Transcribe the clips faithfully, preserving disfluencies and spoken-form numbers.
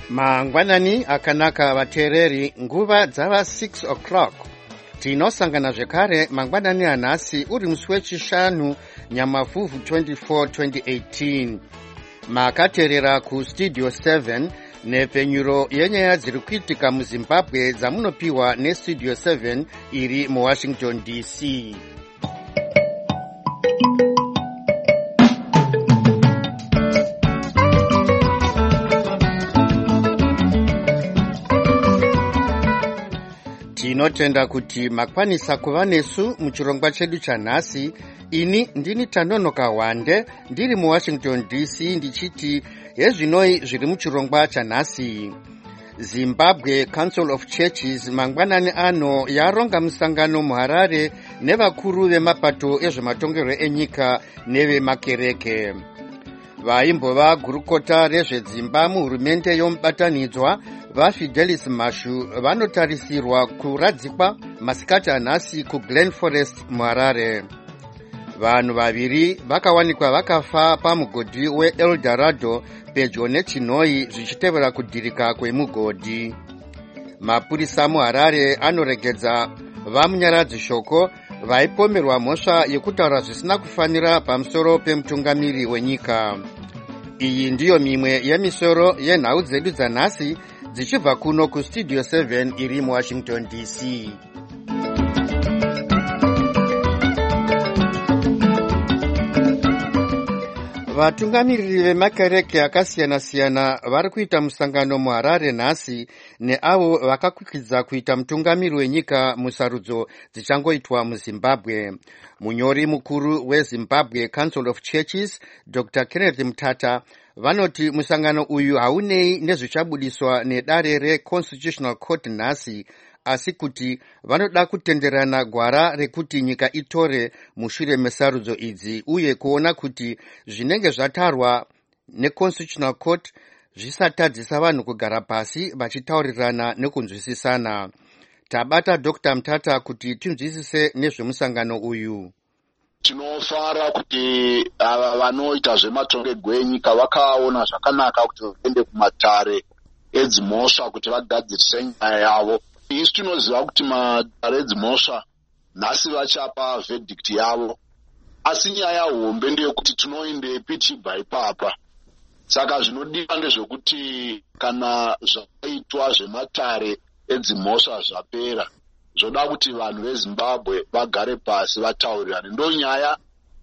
Mangwanani akanaka vateereri, nguva dzava six o'clock. Tinosangana zvekare mangwanani anhasi uri musi wechishanu Nyamavhuvhu twenty-four twenty eighteen. Makateerera kustudio seven nepfenyuro yenyaya dziri kuitika muZimbabwe dzamunopiwa nestudio seven iri muWashington D C. Tinotenda kuti makwanisa kuva nesu muchirongwa chedu chanhasi. Ini ndini Tanonoka Wande ndiri muWashington D C ndichiti hezvinoi zviri muchirongwa chanhasi. Zimbabwe Council of Churches mangwanani ano yaronga musangano muHarare nevakuru vemapato ezvematongerwo enyika nevemakereke. Vaimbova gurukota rezvedzimba muhurumende yomubatanidzwa vaFidelis Mashu vanotarisirwa kuradzikwa masikati anhasi kuGlen Forest muHarare. Vanhu vaviri vakawanikwa vakafa pamugodhi weEldorado pedyo neChinoi zvichitevera kudhirika kwemugodhi. Mapurisa muHarare anoregedza vamunyaradzi shoko vaipomerwa mhosva yekutaura zvisina kufanira pamusoro pemutungamiri wenyika. Iyi ndiyo mimwe yemisoro yenhau dzedu dzanhasi dzichibva kuno kustudio seven iri muWashington D C. Vatungamiriri vemakereke akasiyana-siyana vari kuita musangano muHarare nhasi neavo vakakwikidza kuita mutungamiri wenyika musarudzo dzichangoitwa muZimbabwe. Munyori mukuru weZimbabwe Council of Churches Doctor Kenneth Mutata vanoti musangano uyu haunei nezvichabudiswa nedare reConstitutional Court nhasi, asi kuti vanoda kutenderana gwara rekuti nyika itore mushure mesarudzo idzi uye kuona kuti zvinenge zvatarwa neConstitutional Court zvisatadzisa vanhu kugara pasi vachitaurirana nekunzwisisana. Tabata Doctor Mutata kuti tinzwisise nezvemusangano uyu. Tinofara kuti ava vanoita zvematongerwo enyika vakaona zvakanaka kuti vaende kumatare edzimhosva kuti vagadzirise nyaya yavo. Isi tinoziva kuti matare edzimhosva nhasi vachapa verdict yavo, asi nyaya hombe ndeyekuti tinoendepi tichibva ipapa. Saka zvinodiwa ndezvekuti kana zvaitwa zvematare edzimhosva zvapera, zvoda kuti vanhu veZimbabwe vagare pasi vataurirane. Ndo nyaya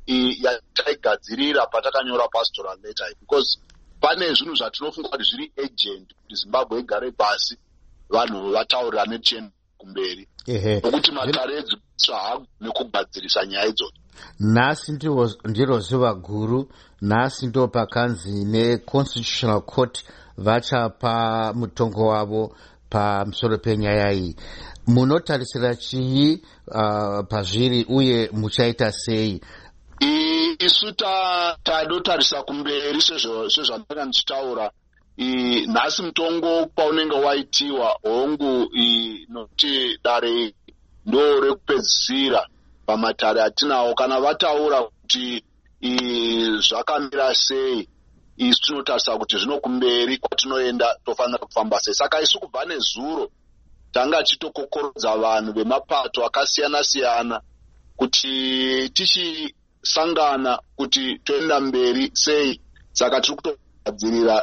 yataigadzirira patakanyora pastoral letter, because pane zvinhu zvatinofunga kuti zviri agent kuti Zimbabwe igare pasi vanhu vataurirane tichienda kumberi. Nokuti matare edzimhosva haagone kugadzirisa nyaya idzodzo. Nhasi ndiro zuva guru, nhasi ndo pakanzi neConstitutional Court vachapa mutongo wavo pamusoro penyaya iyi. Munotarisira chii uh, pazviri uye muchaita sei? Isu tadotarisa kumberi sezvandanga ndichitaura. Nhasi mutongo paunenge waitiwa hongu nokuti dare ndo rekupedzisira pamatare atinawo. Kana vataura kuti zvakamira sei, isu tinotarisa kuti zvino kumberi kwatinoenda tofanira kufamba sei. Saka isu kubva nezuro tanga chitokokorodza vanhu vemapato akasiyana-siyana kuti tichisangana kuti toenda mberi sei. Saka tiri kutogadzirira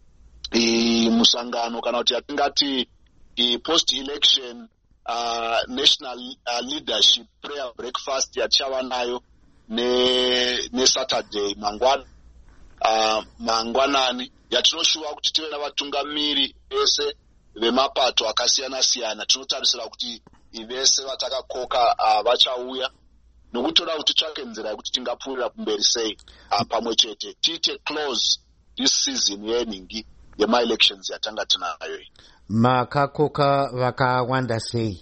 musangano kana kuti yatingati post election uh, national uh, leadership prayer breakfast yatichava nayo ne, ne Saturday mangwana uh, mangwanani yatinoshuva kuti tive navatungamiri vese vemapato akasiyana-siyana. Tinotarisira kuti vese vatakakoka uh, vachauya nokuti toda kuti tsvake nzira yekuti tingapfuurira kumberi sei uh, pamwe chete tiite close this season yeningi yema-elections yatanga tinayo. Makakoka vakawanda sei?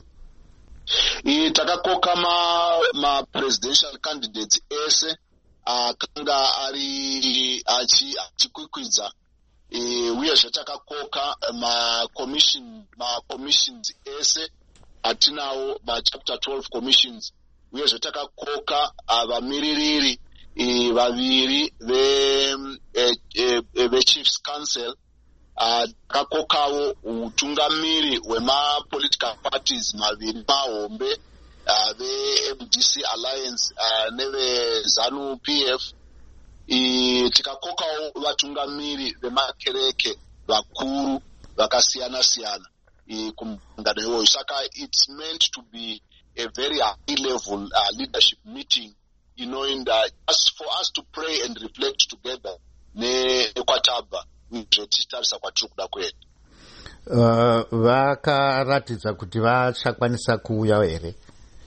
I takakoka ma, ma presidential candidates ese akanga ari achikwikwidza uyezve takakoka ma commission ma commissions ese atinawo ma chapter twelve commissions uyezve takakoka vamiririri vaviri ve ve Chiefs Council takakokawo uh, utungamiri hwemapolitical parties maviri mahombe uh, ve-M D C Alliance uh, neve-ZANU P F. I, tikakokawo vatungamiri vemakereke vakuru vakasiyana siyana kumungano iwoyo. Saka it's meant to be a very high level uh, leadership meeting, you know, in the, as for us to pray and reflect together nekwatabva zvotitarisa kwatiri kuda kwedu. Uh, vakaratidza kuti vachakwanisa kuuya here?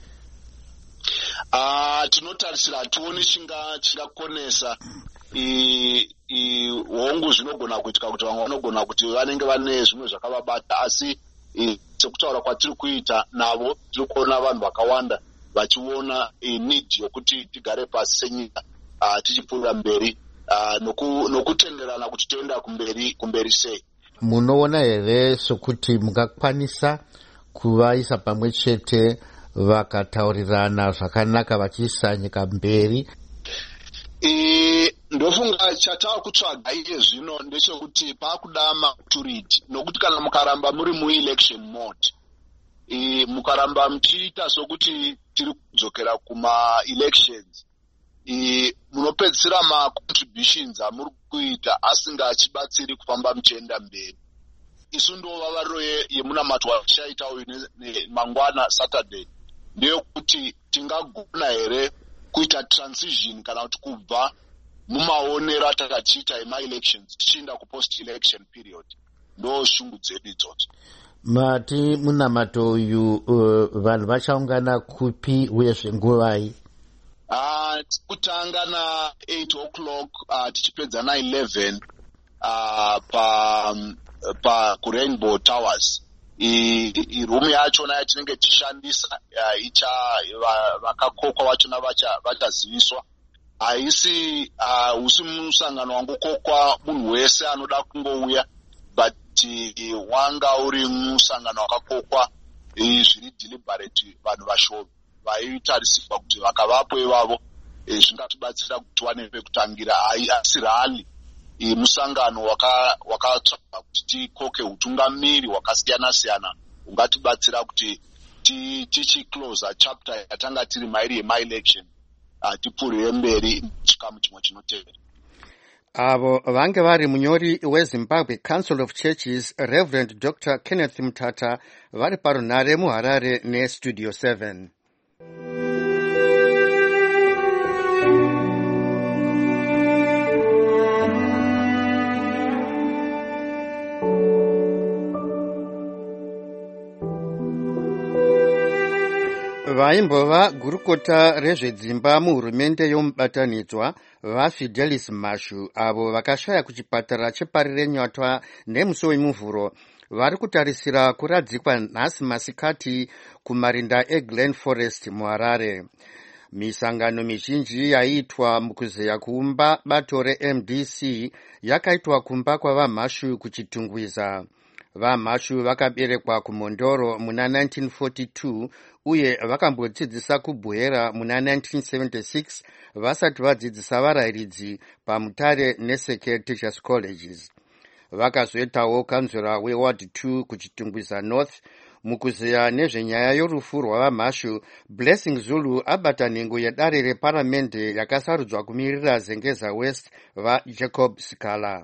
Uh, tinotarisira hationi chinga chingakonesa hongu zvinogona kuitika kuti vamwe vanogona kuti vanenge vane zvimwe zvakavabata, asi sekutaura kwatiri kuita navo tiri kuona vanhu vakawanda vachiona need yokuti tigare pasi senyika uh, tichipfuurira mberi uh, noku, nokutenderana kuti toenda kumberi kumberi sei. Munoona here sokuti mungakwanisa kuvaisa pamwe chete vakataurirana zvakanaka vachiisa nyika mberi? E, ndofunga chatava kutsvaga iye zvino ndechekuti paakuda maturity, nokuti kana mukaramba muri mu-election mode, e, mukaramba muchiita sokuti tiri kudzokera kuma-elections, e, munopedzisira ma-contributions amuri kuita asingachibatsiri kufamba muchienda mberi. Isu ndova variro yemunamatwa tichaitawo mangwana Saturday ndeyekuti tingagona here kuita transition kana kuti kubva mumaonero atakachiita ema-elections tichienda kupost election period. Ndo shungu dzedu idzodzo. Mati munamato uyu uh, vanhu vachaungana kupi uyezve nguvai? Uh, kutanga na eight o'clock uh, tichipedza na eleven uh, pa, pa kuRainbow Towers. Irumu yachona yatinenge tichishandisa uh, icha vakakokwa vachona vachaziviswa. Haisi uh, usi musangano wangokokwa munhu wese anoda kungouya, but uh, wanga uri musangano wakakokwa uh, zviri deliberate vanhu vashoma vaitarisirwa kuti vakavapo ivavo uh, zvingatibatsira kuti wane pekutangira. Asi rali uh, musangano wakatsvaga waka kuti tikoke utungamiri wakasiyana siyana ungatibatsira kuti tichiclosa chapter yatanga tiri mairi yema-election uh, tipfuurire mberi chikamu chimwe chinotevera. Avo vange vari munyori weZimbabwe Council of Churches Reverend Doctor Kenneth Mutata vari parunhare muHarare neStudio seven. Vaimbova gurukota rezvedzimba muhurumende yomubatanidzwa vaFidelis Mashu avo vakashaya kuchipatara cheParirenyatwa nemusi wemuvhuro vari kutarisira kuradzikwa nhasi masikati kumarinda eGlen Forest muHarare. Misangano mizhinji yaiitwa mukuzeya kuumba bato reM D C yakaitwa kumba kwavaMashu kuchitungwiza. VaMashu vakaberekwa kuMondoro muna nineteen forty-two uye vakambodzidzisa kubwera muna nineteen seventy-six vasati vadzidzisa varayiridzi paMutare neSeke Teachers Colleges. Vakazoitawo kanzura weWard two kuchitungwiza North. Mukuzeya nezvenyaya yorufu rwavaMashu, Blessing Zulu abata nhengo yedare reparamende yakasarudzwa kumirira Zengeza West vaJacob Sikala.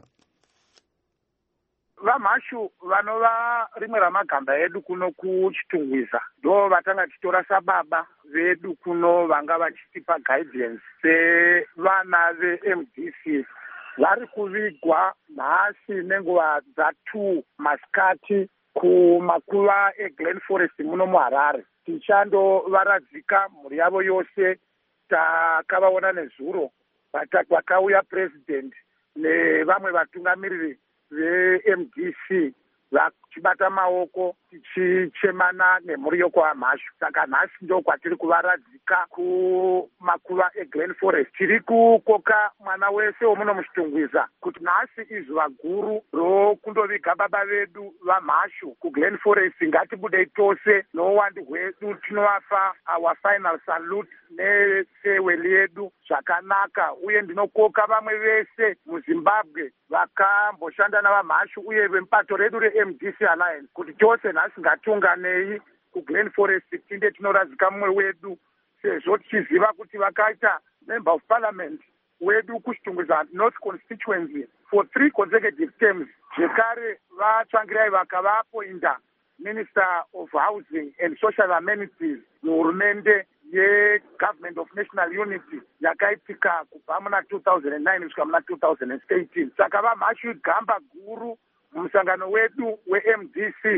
VaMashu vanova rimwe ramagamba edu kuno kuchitungwiza ndo vatanga tichitora sababa vedu kuno vanga vachitipa guidance sevana veM D C vari kuvigwa nhasi nenguva dzatu masikati kumakuva eGlen Forest muno muHarare. Tichandovaradzika mhuri yavo yose, takavaona nezuro vakauya president nevamwe vatungamiriri veM D C vachibata maoko tichichemana nemhuri yokwamhashu. Saka nhasi ndo kwatiri kuvaradzika kumakuva eGlen Forest. Tiri kukoka mwana wese womuno muchitungwiza kuti nhasi izuva guru rokundoviga baba vedu vamhashu kuGlen Forest. Ngatibudei tose nouwandu hwedu tinovapa our final salute neseweli yedu zvakanaka, uye ndinokoka vamwe vese muZimbabwe vakamboshanda navamhashu uye vemubato redu reM D C Alliance kuti tose nhasi ngatiunganei kuGlen Forest tinde tinoradzika mumwe wedu, sezvo tichiziva kuti vakaita member of parliament wedu kuchitungwiza North constituency for three consecutive terms. Zvekare vatsvangirai vakavapoinda Minister of Housing and Social Amenities muhurumende ye-Government of National Unity yakaitika kubva muna two thousand nine kusvika muna two thousand eighteen. Saka vamhashu igamba guru mumusangano wedu weM D C.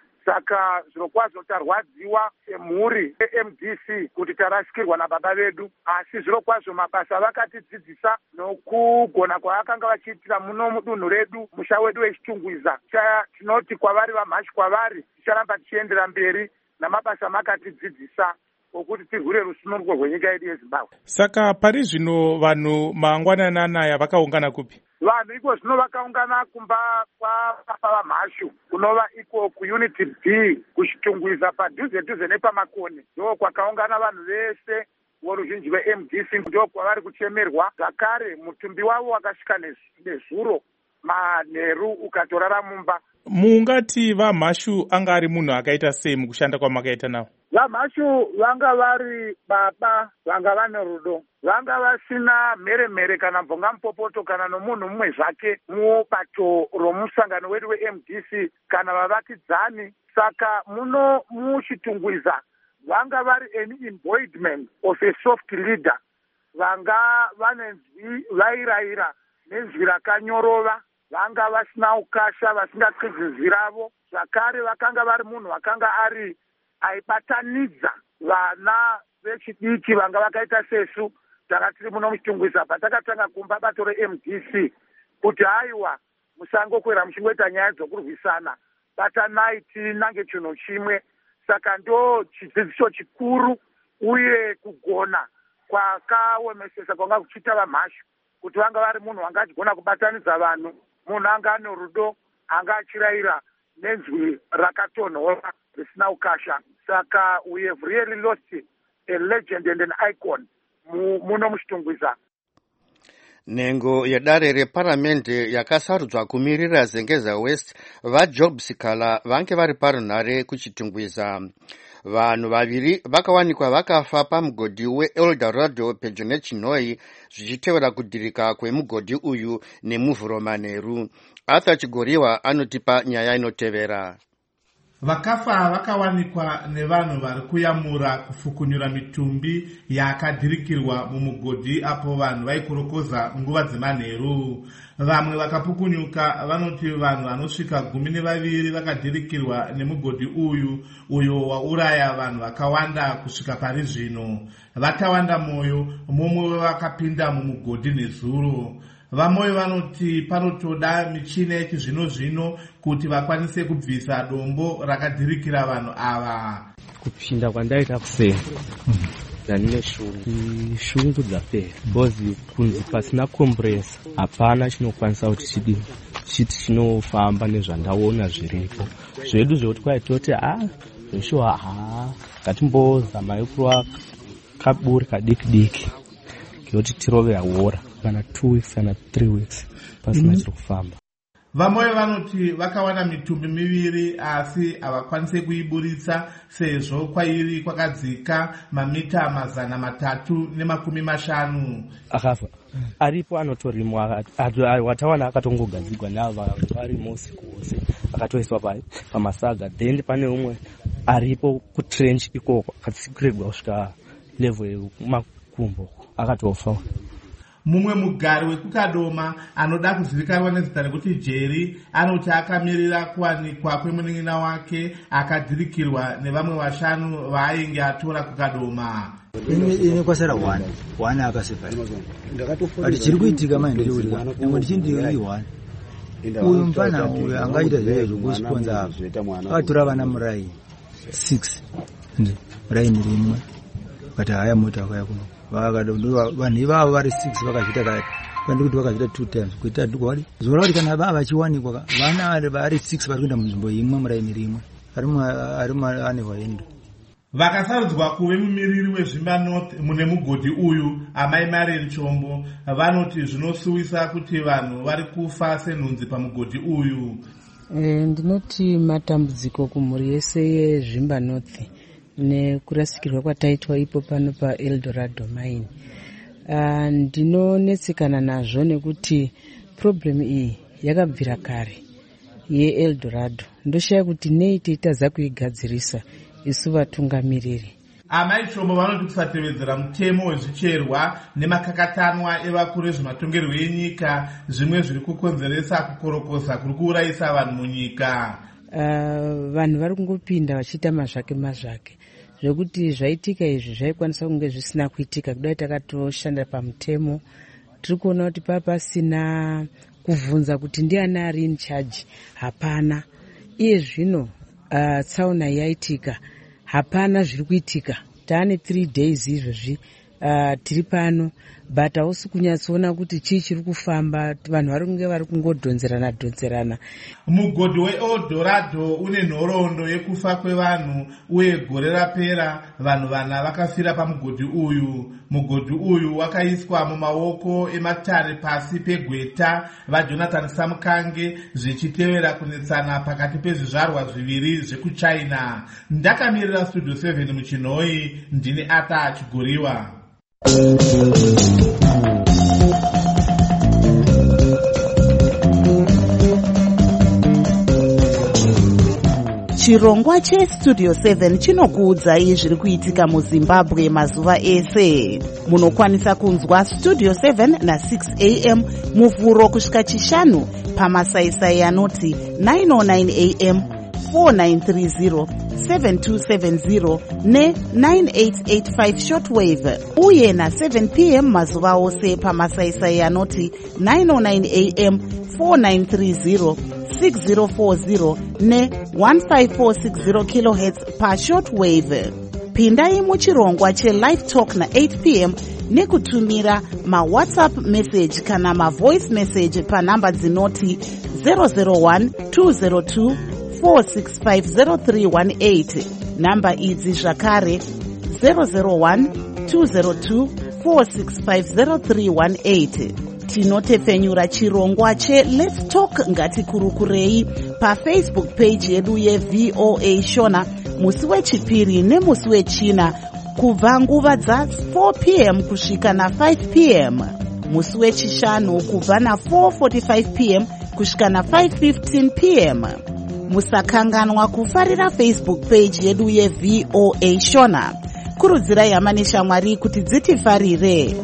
Saka zvirokwazvo tarwadziwa semhuri yeM D C kuti tarasikirwa nababa vedu, asi zvirokwazvo mabasa vakatidzidzisa nokugona kwaakanga vachiitira muno mudunhu redu musha wedu wechitungwiza. Tinoti kwavari vamhashu, kwavari ticharamba tichiendera mberi namabasa makatidzidzisa okuti tirwire rusununguko rwenyika yedu yeZimbabwe. Saka pari zvino vanhu mangwanana anaya vakaungana kupi? Vanhu iko zvino vakaungana kumba kwababa vamhashu kunova iko kuUnity B kuchitungwiza padhuze dhuze nepamakoni. Ndo kwakaungana vanhu vese voruzhinji veM D C, ndo kwavari kuchemerwa. Zvakare mutumbi wavo wakasvika nezuro, manheru ukatorara mumba. Mungati vamhashu anga ari munhu akaita sei mukushanda kwamakaita nawo? Vamhashu vanga vari baba vanga vane rudo, vanga vasina mhere mhere kana mvonga mupopoto kana nomunhu mumwe zvake mubato romusangano wedu weM D C kana vavakidzani. Saka muno muchitungwiza vanga vari an embodiment of a soft leader, vanga vane nzwi vairayira nenzwi rakanyorova, vanga vasina ukasha, vasingakwizi nzwi ravo. Zvakare vakanga vari munhu vakanga ari aibatanidza vana vechidiki vanga vakaita sesu takatiri muno muchitungwiza patakatanga kumba bato reM D C kuti haiwa musangokwera muchingoita nyaya dzokurwisana, batanai tinange chinhu chimwe. Saka ndo chidzidziso chikuru uye kugona kwakaomesesa kwanga kuchiita vamhashu kuti vanga vari munhu anga achigona kubatanidza vanhu, munhu anga ane rudo, anga achirayira nenzwi rakatonhora risina ukasha. Saka we have really lost a legend and an icon muno muchitungwiza. Nhengo yedare reparamende yakasarudzwa kumirira Zengeza West vaJob Sikala vange vari parunhare kuchitungwiza. Vanhu vaviri vakawanikwa vakafa pamugodhi weEldorado pedyo neChinoi zvichitevera kudhirika kwemugodhi uyu nemuvhuro manheru. Arthur Chigoriwa anotipa nyaya inotevera. Vakafa vakawanikwa nevanhu vari kuyamura kufukunyura mitumbi yakadhirikirwa mumugodhi apo vanhu vaikorokoza nguva dzemanheru. Vamwe vakapukunyuka vanoti vanhu vanosvika gumi nevaviri vakadhirikirwa nemugodhi uyu uyo wauraya vanhu vakawanda kusvika pari zvino. Vakawanda moyo, mumwe vakapinda mumugodhi nezuro. Vamwe vanoti panotoda michina yechizvino zvino kuti vakwanise kubvisa dombo rakadhirikira vanhu ava. Kupinda kwandaita kusema dzanine shungu shungu dzapera because kunzi pasina compressor hapana chinokwanisa kuti chidi chiti chinofamba nezvandaona zviripo zvedu zvekuti kwaitoti ah zveshuwa ha ngatimbozama kurwa kaburi kadiki diki kuti tirove hora kana two weeks kana three weeks pasina chiri kufamba. Vamwe vanoti vakawana mitumbi miviri asi havakwanise kuiburitsa sezvo kwairi kwakadzika mamita mazana matatu nemakumi mashanu. Akafa aripo anotorimwa watawana akatongogadzigwa nava varimo usiku wose akatoiswa pamasaga, then pane umwe aripo kutrench ikoko akatsikirirwa kusvika level yemakumbo akatofa. Mumwe mugari wekukadoma anoda kuzivikanwa nezita rekuti Jerry anoti akamirira kuwanikwa kwemunin'ina wake akadhirikirwa nevamwe vashanu vaainge atora kukadoma. Ini ini kwasara one one akasepa. Ati chiri kuitika maenderero uri one. Nyamwe ndichindiri one. uyu mfana uyu angaita zvee zvokusponza apo akatora vana murai six raini rimwe kati haya mota vakaya kuno vanhu ivavo vari six vakazvita kati kandi kuti vakazvita two times kuita ndikwadi zvoona kuti kana vava vachiwanikwa vana vari six vari kuenda munzvimbo imwe muraini rimwe arimwe ane hwaindo vakasarudzwa kuve mumiriri wezvimba north mune mugodhi uyu amai Marian Chombo vanoti zvinosuwisa kuti vanhu vari kufa senhunzi pamugodhi uyu. E, ndinoti matambudziko kumhuri yese yezvimba north nekurasikirwa kwataitwa ipo pano paEldorado mine. Uh, ndinonetsekana nazvo nekuti problem iyi yakabvira kare yeEldorado. Ndoshaya kuti nei teitadza kuigadzirisa isu vatungamiriri. Amai Chombo vanoti kusatevedzera mutemo wezvicherwa nemakakatanwa evakuru vezvematongerwo enyika zvimwe zviri kukonzeresa kukorokosa kuri kuurayisa vanhu munyika. Uh, vanhu vari kungopinda vachiita mazvake mazvake zvekuti zvaitika izvi zvaikwanisa kunge zvisina kuitika. Kudai takatoshanda pamutemo tiri kuona kuti papa pasina kuvhunza kuti ndiani ari in charge. Hapana. Iye zvino uh, tsaona yaitika hapana zviri kuitika. Taane three days izvozvi uh, tiri pano but hausi kunyatsoona kuti chii chiri kufamba. Vanhu vari kunge vari kungodhonzerana dhonzerana. Mugodhi weEldorado une nhoroondo yekufa kwevanhu uye gore rapera vanhu vana vakafira pamugodhi uyu. Mugodhi uyu wakaiswa mumaoko ematare pasi pegweta vaJonathan Samukange zvichitevera kunetsana pakati pezvizvarwa zviviri zvekuchina. Ndakamirira Studio seven muchinhoi ndini Ata Chigoriwa. Chirongwa cheStudio seven chinokuudzai zviri kuitika muZimbabwe mazuva ese. Munokwanisa kunzwa Studio seven na six a m muvhuro kusvika chishanu pamasaisai anoti nine oh nine a m, four nine three zero, seven two seven zero ne nine eight eight five shortwave uye na seven p m mazuva ose pamasaisai anoti nine oh nine a m, four nine three zero, six zero four zero ne one five four six zero kilohertz pa shortwave. Pindai muchirongwa cheLive Talk na eight p m nekutumira maWhatsApp message kana mavoice message pa namba dzinoti zero zero one two zero two four six five zero three one eight. Namba idzi zvakare zero zero one two zero two four six five zero three one eight. Tinotepfenyura chirongwa che Let's Talk ngatikurukurei paFacebook page yedu yeV O A Shona musi wechipiri nemusi wechina kubva nguva dza four p m kusvika na five p m, musi wechishanu kubva na four forty-five p m kusvika na five fifteen p m. Musakanganwa kufarira Facebook page yedu yeV O A Shona. Kurudzirai hama neshamwari kuti dzitifarire.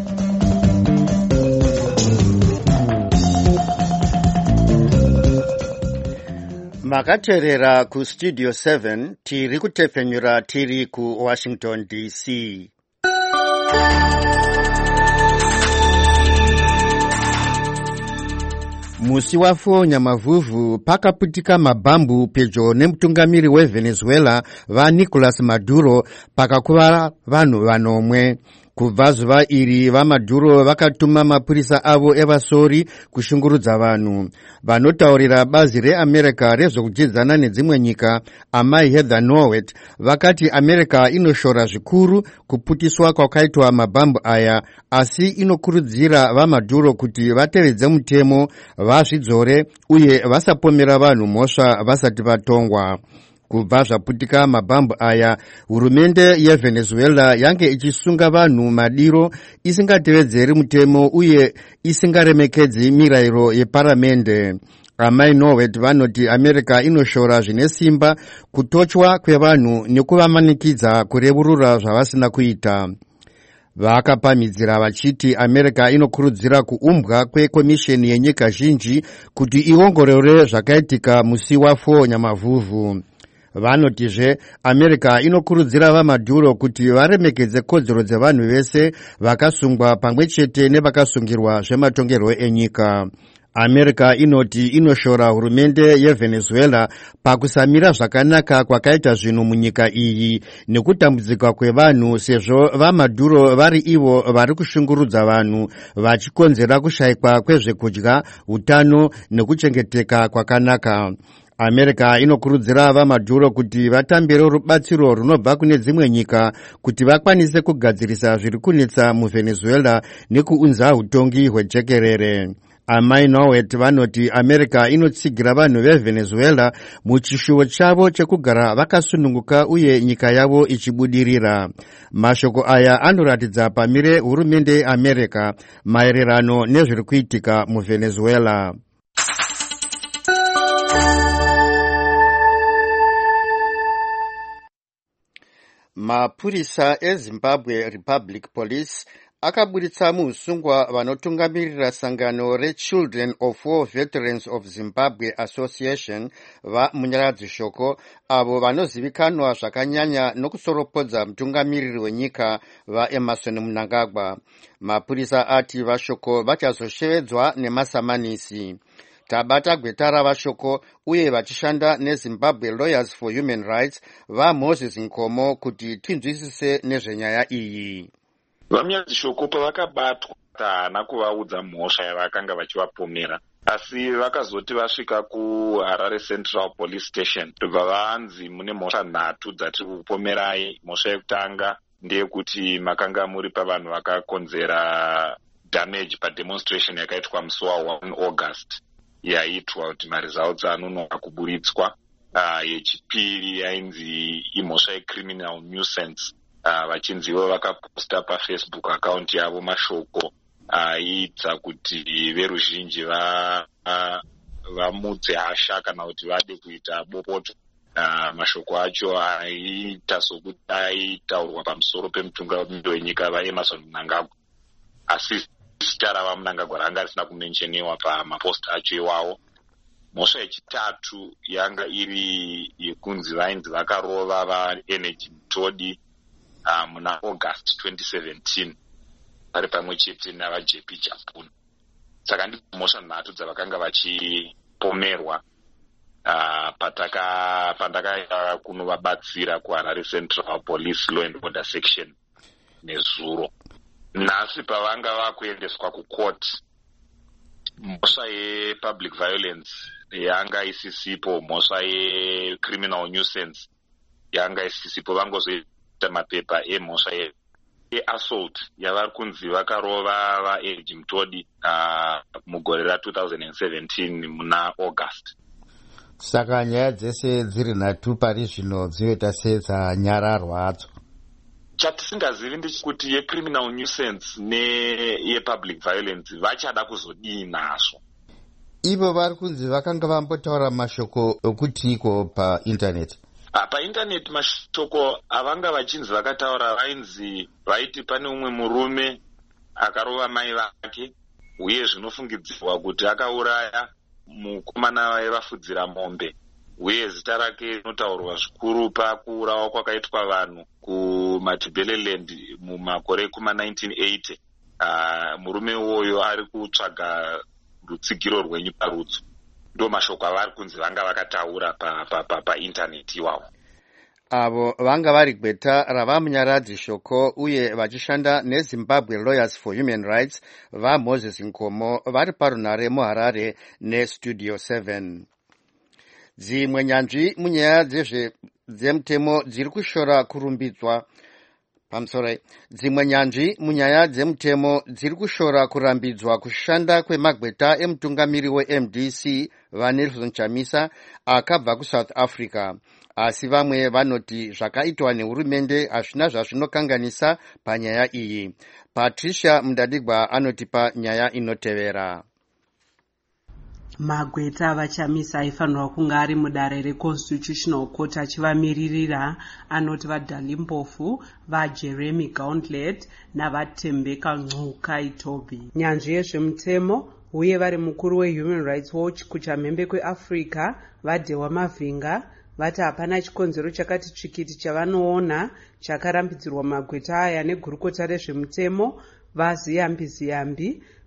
Makaterera ku Studio seven tiri kutepfenyura tiri ku Washington D C. Musi wa four Nyamavhuvhu pakaputika mabhambu pedyo nemutungamiri weVenezuela va Nicolas Maduro pakakuvara vanhu vanomwe. Kubva zuva iri vaMaduro vakatuma mapurisa avo evasori kushungurudza vanhu. Vanotaurira bazi reAmerica rezvokujidzana nedzimwe nyika amai Heather Nauert vakati America inoshora zvikuru kuputiswa kwakaitwa mabhambu aya, asi inokurudzira vaMaduro kuti vatevedze mutemo, vazvidzore uye vasapomera vanhu mhosva vasati vatongwa. Kubva zvaputika mabhambu aya, hurumende yeVenezuela yange ichisunga vanhu madiro isingatevedzeri mutemo uye isingaremekedzi mirayiro yeparamende. Amai Nauert vanoti America inoshora zvine simba kutochwa kwevanhu nekuvamanikidza kureburura zvavasina kuita. Vakapamhidzira vachiti America inokurudzira kuumbwa kwekomisheni yenyika zhinji kuti iongorore zvakaitika musi wa four Nyamavhuvhu. Vanotizve America inokurudzira vaMaduro kuti varemekedze kodzero dzevanhu vese vakasungwa pamwe chete nevakasungirwa zvematongerwo enyika. America inoti inoshora hurumende yeVenezuela pakusamira zvakanaka kwakaita zvinhu munyika iyi nekutambudzika kwevanhu, sezvo vaMaduro vari ivo vari kushungurudza vanhu vachikonzera kushayikwa kwezvekudya, utano nekuchengeteka kwakanaka. America inokurudzira vaMaduro kuti vatambire rubatsiro runobva kune dzimwe nyika kuti vakwanise kugadzirisa zviri kunetsa muVenezuela nekuunza utongi hwejekerere. Amai Nowet vanoti America inotsigira vanhu veVenezuela muchishuvo chavo chekugara vakasununguka uye nyika yavo ichibudirira. Mashoko aya anoratidza pamire hurumende yeAmerica maererano nezviri kuitika muVenezuela. Mapurisa eZimbabwe Republic Police akaburitsa muusungwa vanotungamirira sangano reChildren of War Veterans of Zimbabwe Association vamunyaradzishoko, avo vanozivikanwa zvakanyanya nokusoropodza mutungamiriri wenyika vaEmerson Mnangagwa. Mapurisa ati vashoko vachazoshevedzwa nemasamanisi. Tabata gwetara vashoko uye vachishanda neZimbabwe Lawyers for Human Rights vaMoses Nkomo kuti tinzwisise nezvenyaya iyi. Vamunyadzishoko pavakabatwa haana kuvaudza mhosva yavakanga vachivapomera, asi vakazoti vasvika kuHarare Central Police Station ndobva vanzi mune mhosva nhatu dzatiri kupomerai. Mhosva yekutanga ndeyekuti makanga muri pavanhu vakakonzera damage pademonstration yakaitwa musi wa August yaitwa kuti maresults anonoka kuburitswa. Uh, yechipiri yainzi imhosva yecriminal nuisance. Uh, vachinzivo vakaposta paFacebook account yavo mashoko aita uh, kuti veruzhinji va uh, vamutse hasha kana kuti vade kuita bopoto. Uh, mashoko acho aita sokuti aitaurwa pamusoro pemutungamiriri wenyika vaEmerson Mnangagwa, asi zita ravaMnangagwa ranga risina kumensheniwa pamapost acho iwawo. Mhosva yechitatu yanga iri yekunzi vainzi vakarova vaEnergy Mtodi uh, muna August twenty seventeen vari pamwe chete navaJ P Japuni. Saka ndi mhosva nhatu dzavakanga vachipomerwa uh, pataka pandakaenda kunovabatsira kuHarare Central Police Law and Order Section nezuro. Nhasi pavanga vakuendeswa kucourt, mhosva yepublic violence yanga isisipo, mhosva yecriminal nuisance yanga isisipo. Vangozoita mapepa emhosva yeassault yavari kunzi vakarova vaEnergy Mtodi uh, mugore ra two thousand seventeen muna August. Saka nyaya dzese dziri nhatu pari zvino dzinoita sedzanyararwa hadzo. Chatisingazivi ndechekuti yecriminal nuisance neyepublic violence vachada kuzodii nazvo. Ivo vari kunzi vakanga vambotaura mashoko okutiko painternet. Painternet mashoko avanga vachinzi vakataura vainzi vaiti pane umwe murume akarova mai vake uye zvinofungidzirwa kuti akauraya mukomana waivafudzira mombe, uye zita rake rinotaurwa zvikuru pakuurawa kwakaitwa vanhu kuMatebeleland mumakore kuma nineteen eighty. Uh, murume uwoyo ari kutsvaga rutsigiro rwenyu parudzu. Ndo mashoko avari kunzi vanga vakataura painternet pa, pa, pa iwawo. Avo vanga vari gweta ravamunyaradzishoko uye vachishanda neZimbabwe Lawyers for Human Rights vaMoses Nkomo vari parunhare muHarare neStudio seven. Dzimwe nyanzvi munyaya dzemutemo dziri kushora kurumbidzwa pamusoro dzimwe nyanzvi munyaya dzemutemo dziri kushora kurambidzwa kushanda kwemagweta emutungamiri weM D C vaNelson Chamisa akabva kuSouth Africa, asi vamwe vanoti zvakaitwa nehurumende hazvina zvazvinokanganisa panyaya iyi. Patricia Mudadigwa anotipa nyaya inotevera. Magweta vaChamisa aifanirwa kunga ari mudare reConstitutional Court achivamiririra, anoti vaDalimpofu, vaJeremy Gauntlet navaTembeka Ncuka Itobi. Nyanzvi yezvemutemo uye vari mukuru weHuman Rights Watch kuchamhembe kweAfrica vaDewa Mavinga vati hapana chikonzero chakati tsvikiti chavanoona chakarambidzirwa magweta aya negurukota rezvemutemo vaZiyambi Ziyambi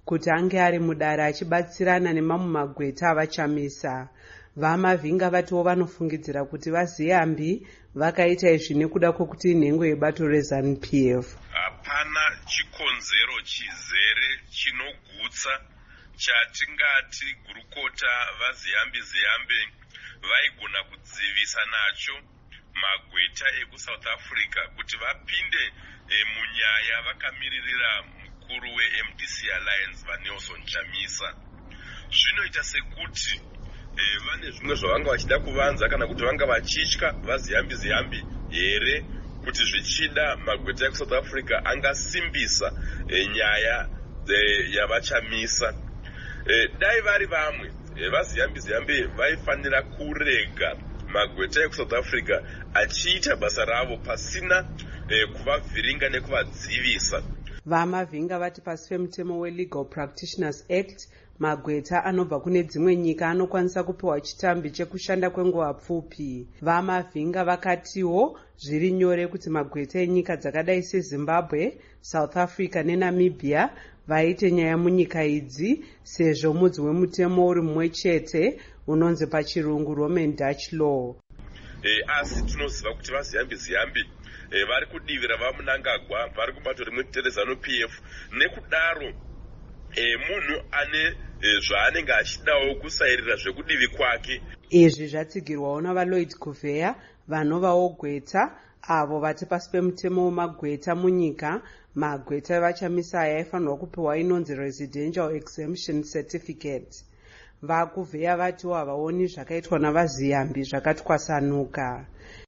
kuti ange ari mudare achibatsirana nemamwe magweta avachamisa. Vamavhinga vatiwo vanofungidzira kuti vaziyambi vakaita izvi nekuda kwokuti nhengo yebato reZANU P F. Hapana chikonzero chizere chinogutsa chatingati gurukota vaziyambi ziyambe vaigona kudzivisa nacho magweta ekusouth Africa kuti vapinde e, munyaya vakamiririra mukuru we-M D C Alliance vaNelson Chamisa. Zvinoita sekuti e, vane zvimwe zvavanga vachida kuvanza kana kuti vanga vachitya vaziyambi ziyambi here kuti zvichida magweta ekusouth Africa angasimbisa e, nyaya e, yavachamisa. E, dai vari vamwe e, vaziyambi ziyambi vaifanira kurega magweta ekusouth Africa achiita basa ravo pasina e, kuvavhiringa nekuvadzivisa. Vamavhinga vati pasi pemutemo weLegal Practitioners Act magweta anobva kune dzimwe nyika anokwanisa kupiwa chitambi chekushanda kwenguva pfupi. Vamavhinga vakatiwo zviri nyore kuti magweta enyika dzakadai seZimbabwe, South Africa neNamibia vaite nyaya munyika idzi sezvo mudzi wemutemo uri mumwe chete unonzi pachirungu Roman Dutch law. E, asi tinoziva kuti vaziyambi ziyambi e, vari kudivira vamunangagwa vari kubato rimwe reZANU P F nekudaro e, munhu ane e, zvaanenge achidawo kusairira zvekudivi kwake. Izvi zvatsigirwawo navaLloyd Gouveia vanovawo gweta avo vati pasi pemutemo wemagweta munyika. Magweta evachamisa aya aifanirwa kupiwa inonzi residential exemption certificate. VaGouveia vatiwo havaoni zvakaitwa navaziyambi zvakatwasanuka.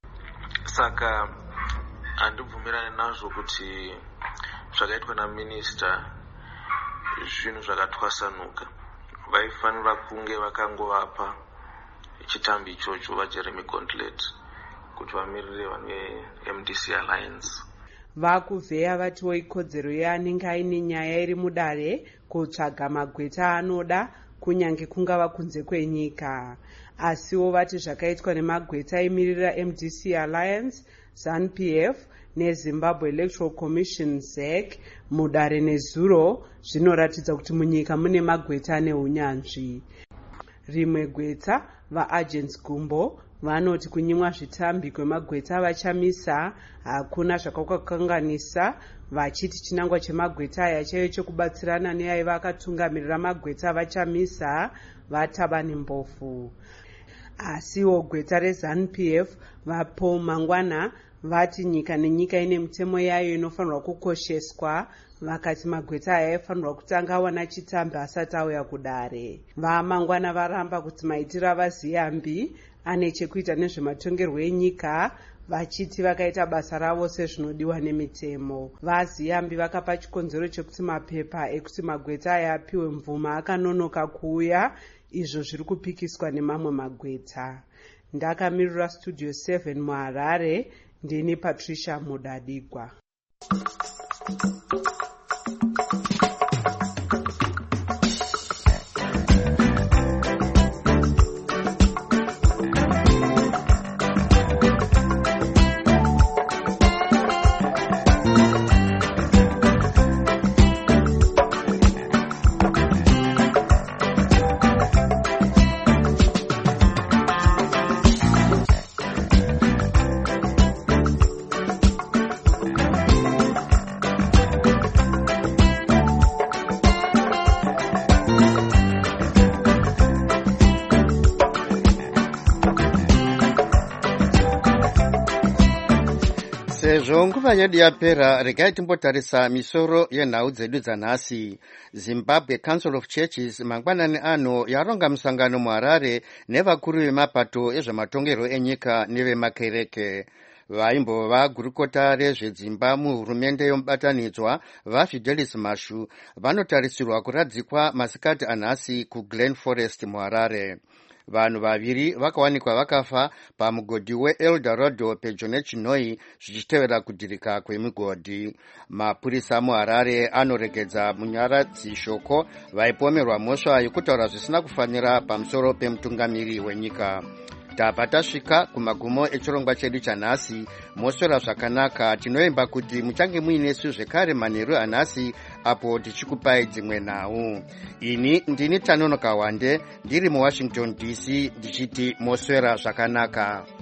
Saka handibvumirane nazvo kuti zvakaitwa naminista zvinhu zvakatwasanuka. Vaifanira kunge vakangovapa chitambi ichocho vaJeremy Gauntlett kuti vamirire vaneM D C Alliance. VaGouveia vatiwo ikodzero yeanenge aine nyaya iri mudare kutsvaga magweta anoda kunyange kungava kunze kwenyika. Asiwo vati zvakaitwa nemagweta aimirira M D C Alliance, ZANU P F neZimbabwe Electoral Commission Z E C mudare nezuro zvinoratidza kuti munyika mune magweta neunyanzvi. Rimwe gweta vaAgents Gumbo vanoti kunyimwa zvitambi kwemagweta avachamisa hakuna zvakakanganisa, vachiti chinangwa chemagweta aya chaiyo chekubatsirana neaiva akatungamirira magweta avachamisa vatava nembofu. Asiwo gweta reZANU P F vaPaul Mangwana vati nyika nenyika ine mitemo yayo inofanirwa kukosheswa, vakati magweta aya aifanirwa kutanga awana chitambi asati auya kudare. VaMangwana varamba kuti maitiro avaziyambi ane chekuita nezvematongerwo enyika, vachiti vakaita basa ravo sezvinodiwa nemitemo. VaZiyambi vakapa chikonzero chekuti mapepa ekuti magweta aya apiwe mvuma akanonoka kuuya, izvo zviri kupikiswa nemamwe magweta. Ndakamirira Studio seven muHarare, ndini Patricia Mudadigwa. Sezvo nguva yedu yapera, regai timbotarisa misoro yenhau dzedu dzanhasi. Zimbabwe Council of Churches mangwanani ano yaronga musangano muHarare nevakuru vemapato ezvematongerwo enyika nevemakereke. Vaimbova gurukota rezvedzimba muhurumende yomubatanidzwa vaFidelis Mashu vanotarisirwa kuradzikwa masikati anhasi kuGlen Forest muHarare. Vanhu vaviri vakawanikwa vakafa pamugodhi weEldorado pedyo neChinoi zvichitevera kudhirika kwemigodhi. Mapurisa muHarare anoregedza munyaradzi shoko vaipomerwa mhosva yekutaura zvisina kufanira pamusoro pemutungamiri wenyika. tabva tasvika kumagumo echirongwa chedu chanhasi. Moswera zvakanaka. Tinoimba kuti muchange muinesu zvekare manheru anhasi apo tichikupai dzimwe nhau. Ini ndini Tanonoka Wande ndiri muWashington D C ndichiti moswera zvakanaka.